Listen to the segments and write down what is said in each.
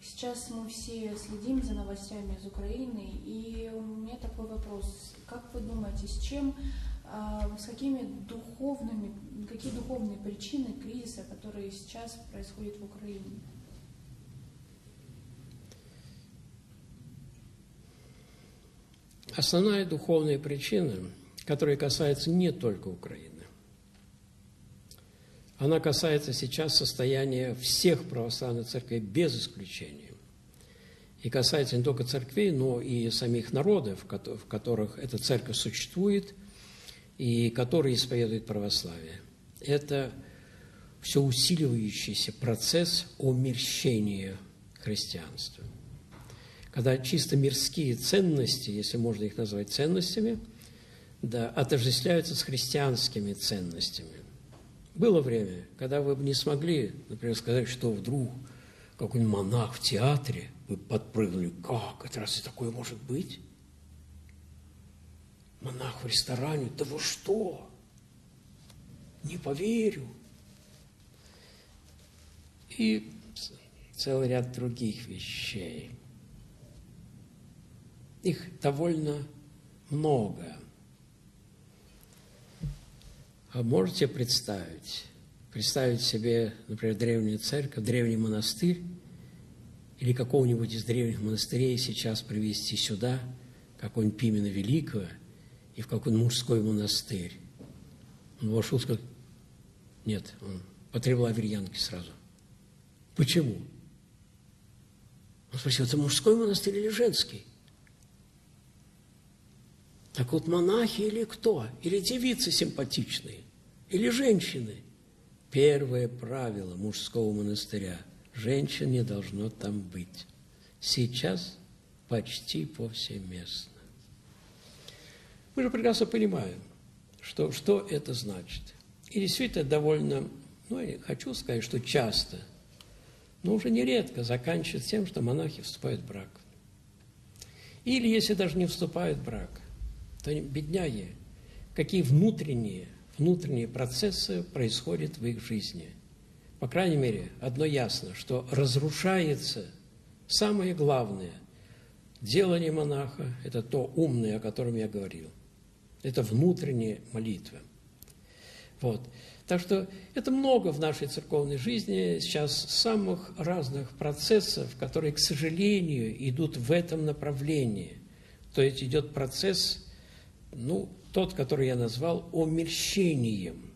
Сейчас мы все следим за новостями из Украины, и у меня такой вопрос. Как вы думаете, какие духовные причины кризиса, которые сейчас происходят в Украине? Основная духовная причина, которая касается не только Украины, она касается сейчас состояния всех православных церквей без исключения. И касается не только церквей, но и самих народов, в которых эта церковь существует и которые исповедуют православие. Это все усиливающийся процесс омерщения христианства. Когда чисто мирские ценности, если можно их назвать ценностями, да, отождествляются с христианскими ценностями. Было время, когда вы бы не смогли, например, сказать, что вдруг какой-нибудь монах в театре, вы подпрыгнули, как, это разве такое может быть? Монах в ресторане, да вы что? Не поверю. И целый ряд других вещей. Их довольно много. А можете представить себе, например, древнюю церковь, древний монастырь, или какого-нибудь из древних монастырей сейчас привезти сюда, какого-нибудь Пимена Великого, и в какой-нибудь мужской монастырь. Он вошел и сказал, нет, он потребовал аверьянки сразу. Почему? Он спросил, это мужской монастырь или женский? Так вот, монахи или кто? Или девицы симпатичные? Или женщины? Первое правило мужского монастыря – женщин не должно там быть. Сейчас почти повсеместно. Мы же прекрасно понимаем, что это значит. И действительно довольно, я хочу сказать, что часто, но уже нередко заканчивается тем, что монахи вступают в брак. Или если даже не вступают в брак, то бедняги, какие внутренние процессы происходят в их жизни. По крайней мере, одно ясно, что разрушается самое главное делание монаха, это то умное, о котором я говорил. Это внутренняя молитва. Вот. Так что это много в нашей церковной жизни сейчас самых разных процессов, которые, к сожалению, идут в этом направлении. То есть идет процесс, тот, который я назвал омерщением.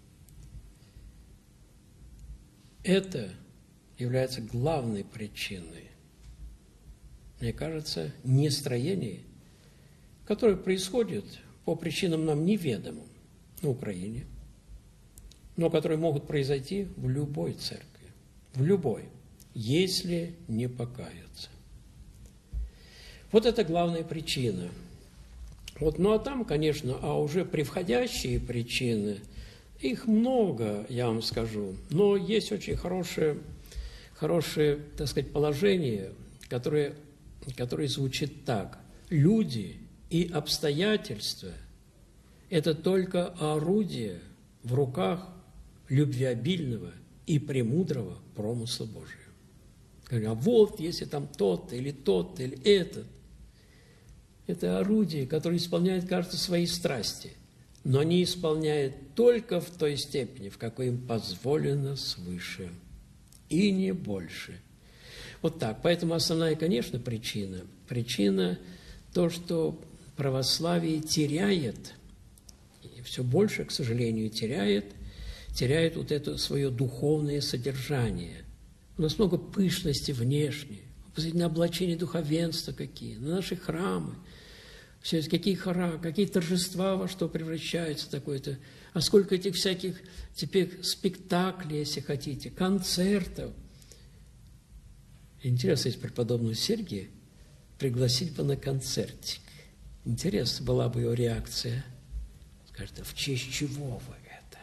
Это является главной причиной, мне кажется, нестроения, которое происходит по причинам нам неведомым на Украине, но которые могут произойти в любой церкви, в любой, если не покаяться. Вот это главная причина. А там, конечно, уже превходящие причины, их много, я вам скажу, но есть очень хорошее, так сказать, положение, которое звучит так. Люди и обстоятельства – это только орудие в руках любвеобильного и премудрого промысла Божия. А вот, если там тот-то, или этот, это орудие, которое исполняет, кажется, свои страсти, но не исполняет только в той степени, в какой им позволено свыше, и не больше. Вот так. Поэтому основная, конечно, причина то, что православие теряет, и все больше, к сожалению, теряет вот это свое духовное содержание. У нас много пышности внешней, посмотрите на облачение духовенства какие, на наши храмы. Все это какие торжества, во что превращается такое-то. А сколько этих всяких теперь спектаклей, если хотите, концертов. Интересно, если преподобного Сергия пригласить бы на концертик. Интересно была бы его реакция. Скажет, а в честь чего вы это?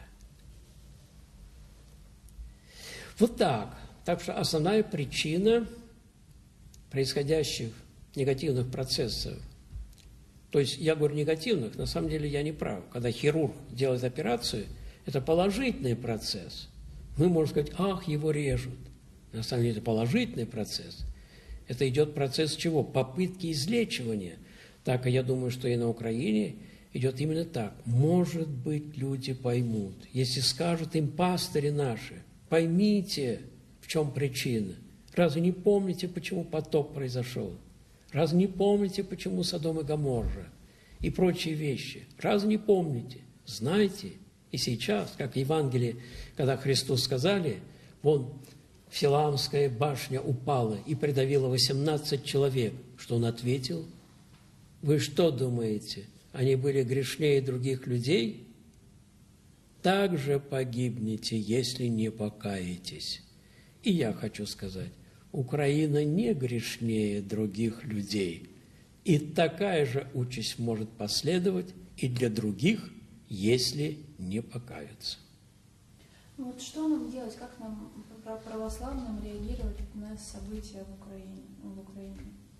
Вот так. Так что основная причина происходящих негативных процессов, то есть я говорю негативных, на самом деле я не прав. Когда хирург делает операцию, это положительный процесс. Мы можем сказать, ах, его режут. На самом деле это положительный процесс. Это идет процесс чего? Попытки излечивания. Так, я думаю, что и на Украине идет именно так. Может быть, люди поймут. Если скажут им пастыри наши, поймите, в чем причина. Разве не помните, почему потоп произошел? Разве не помните, почему Содом и Гоморра? И прочие вещи. Разве не помните? Знаете, и сейчас, как в Евангелии, когда Христу сказали, вон Силаамская башня упала и придавила 18 человек, что он ответил? Вы что думаете, они были грешнее других людей? Так же погибнете, если не покаетесь. И я хочу сказать, Украина не грешнее других людей. И такая же участь может последовать и для других, если не покаются. Вот что нам делать, как нам, православным, реагировать на события в Украине?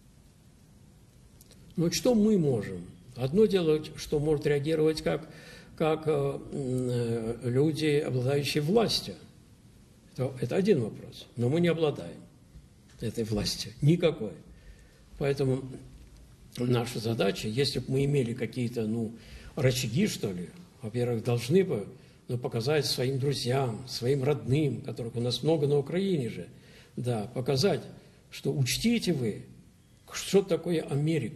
Ну, что мы можем? Одно дело, что может реагировать как люди, обладающие властью. Это один вопрос. Но мы не обладаем этой властью. Никакой. Поэтому наша задача, если бы мы имели какие-то, рычаги, что ли, во-первых, должны бы показать своим друзьям, своим родным, которых у нас много на Украине же, да, показать, что учтите вы, что такое Америка,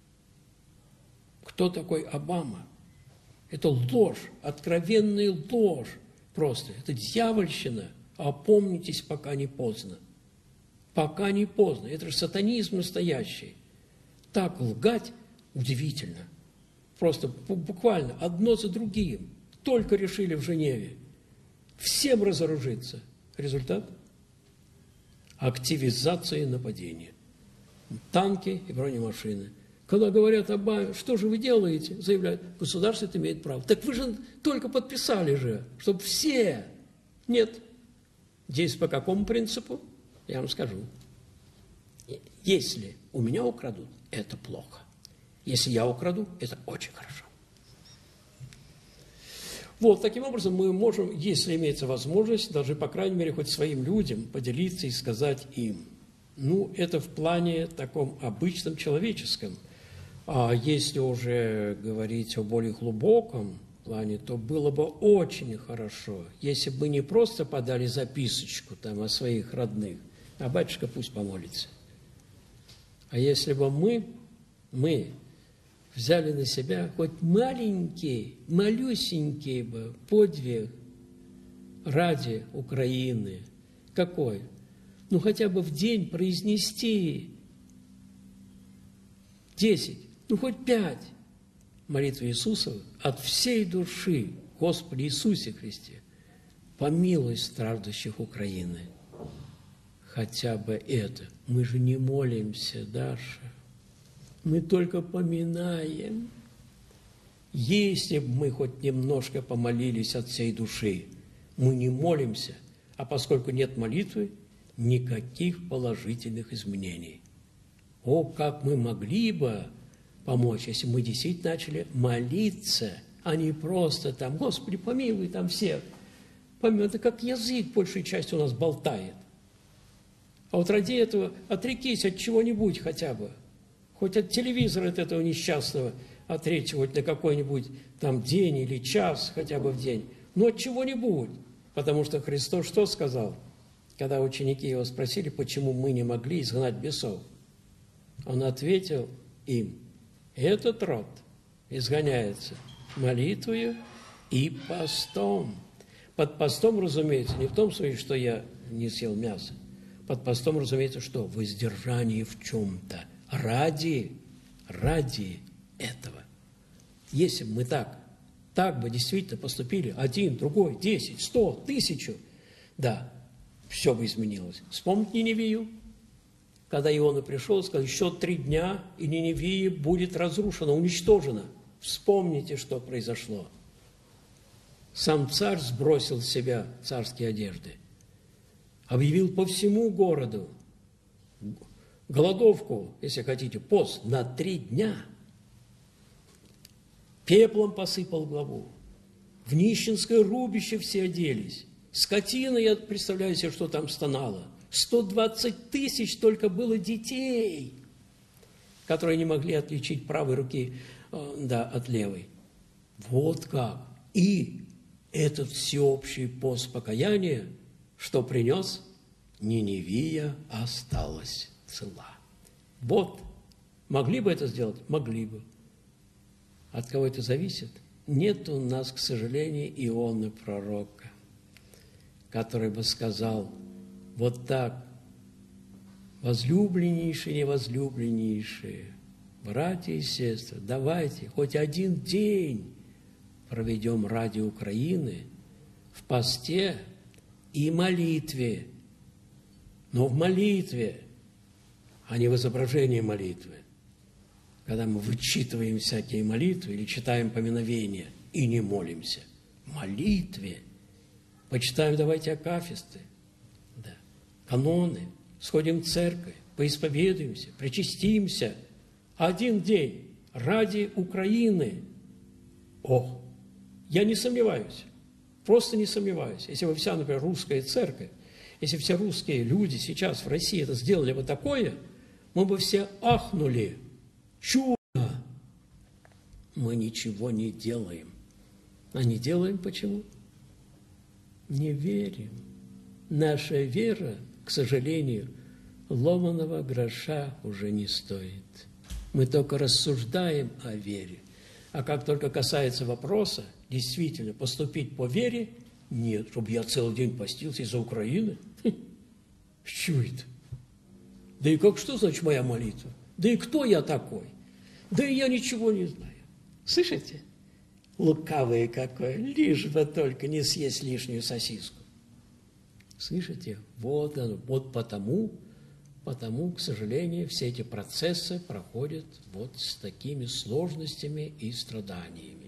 кто такой Обама. Это ложь, откровенная ложь просто. Это дьявольщина. Опомнитесь, пока не поздно. Пока не поздно. Это же сатанизм настоящий. Так лгать удивительно. Просто буквально одно за другим. Только решили в Женеве всем разоружиться. Результат? Активизация нападения. Танки и бронемашины. Когда говорят Обаме, что же вы делаете, заявляют, государство это имеет право. Так вы же только подписали же, чтобы все. Нет. Здесь по какому принципу? Я вам скажу. Если у меня украдут, это плохо. Если я украду, это очень хорошо. Вот, таким образом мы можем, если имеется возможность, даже, по крайней мере, хоть своим людям поделиться и сказать им. Это в плане таком обычном, человеческом. А если уже говорить о более глубоком плане, то было бы очень хорошо, если бы не просто подали записочку там о своих родных, а батюшка пусть помолится. А если бы мы взяли на себя хоть маленький, малюсенький бы подвиг ради Украины. Какой? Хотя бы в день произнести 10, хоть 5 молитвы Иисусовых от всей души, Господи Иисусе Христе, помилуй страждущих Украины. Хотя бы это. Мы же не молимся, Даша. Мы только поминаем. Если бы мы хоть немножко помолились от всей души, мы не молимся, а поскольку нет молитвы, никаких положительных изменений. О, как мы могли бы помочь, если мы действительно начали молиться, а не просто там, Господи, помилуй там всех. Это как язык большей частью у нас болтает. А вот ради этого отрекись от чего-нибудь хотя бы. Хоть от телевизора от этого несчастного отречься хоть на какой-нибудь там день или час хотя бы в день. Но от чего-нибудь. Потому что Христос что сказал, когда ученики его спросили, почему мы не могли изгнать бесов? Он ответил им, этот род изгоняется молитвою и постом. Под постом, разумеется, не в том смысле, что я не съел мясо. Под постом, разумеется, что? Воздержание в чем-то. Ради этого. Если бы мы так бы действительно поступили, 1, другой, 10, 100, 1000, да, все бы изменилось. Вспомните Ниневию, когда Иона пришел, сказал, еще 3 дня, и Ниневия будет разрушена, уничтожена. Вспомните, что произошло. Сам царь сбросил с себя царские одежды, объявил по всему городу голодовку, если хотите, пост на 3 дня. Пеплом посыпал главу. В нищенское рубище все оделись. Скотина, я представляю себе, что там стонала. 120 тысяч только было детей, которые не могли отличить правой руки от левой. Вот как. И этот всеобщий пост покаяния, что принес, Ниневия осталась цела. Вот. Могли бы это сделать? Могли бы. От кого это зависит? Нет у нас, к сожалению, Ионы пророка, который бы сказал вот так: возлюбленнейшие, невозлюбленнейшие, братья и сестры, давайте хоть один день проведем ради Украины в посте и молитве. Но в молитве, а не в изображении молитвы. Когда мы вычитываем всякие молитвы или читаем поминовения и не молимся. В молитве. Почитаем, давайте, акафисты, да, каноны, сходим в церковь, поисповедуемся, причастимся. Один день ради Украины. О, я не сомневаюсь, просто не сомневаюсь. Если бы вся, например, русская церковь, если все русские люди сейчас в России это сделали бы такое, мы бы все ахнули. Чудо! Мы ничего не делаем. А не делаем почему? Не верим. Наша вера, к сожалению, ломаного гроша уже не стоит. Мы только рассуждаем о вере. А как только касается вопроса, действительно, поступить по вере, нет, чтобы я целый день постился из-за Украины. С чего это? Да и как, что значит моя молитва? Да и кто я такой? Да и я ничего не знаю. Слышите? Лукавые какое, лишь бы только не съесть лишнюю сосиску. Слышите? Вот оно, вот потому, к сожалению, все эти процессы проходят вот с такими сложностями и страданиями.